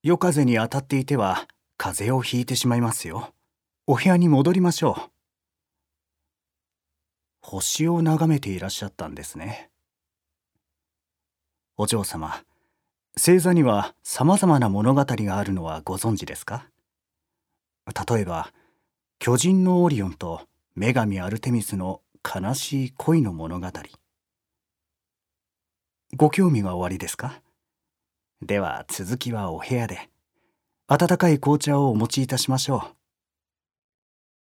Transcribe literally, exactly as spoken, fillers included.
夜風に当たっていては風邪をひいてしまいますよ。お部屋に戻りましょう。星を眺めていらっしゃったんですね。お嬢様、星座には様々な物語があるのはご存知ですか？例えば、巨人のオリオンと女神アルテミスの悲しい恋の物語。ご興味がおありですか？では続きはお部屋で。温かい紅茶をお持ちいたしましょう。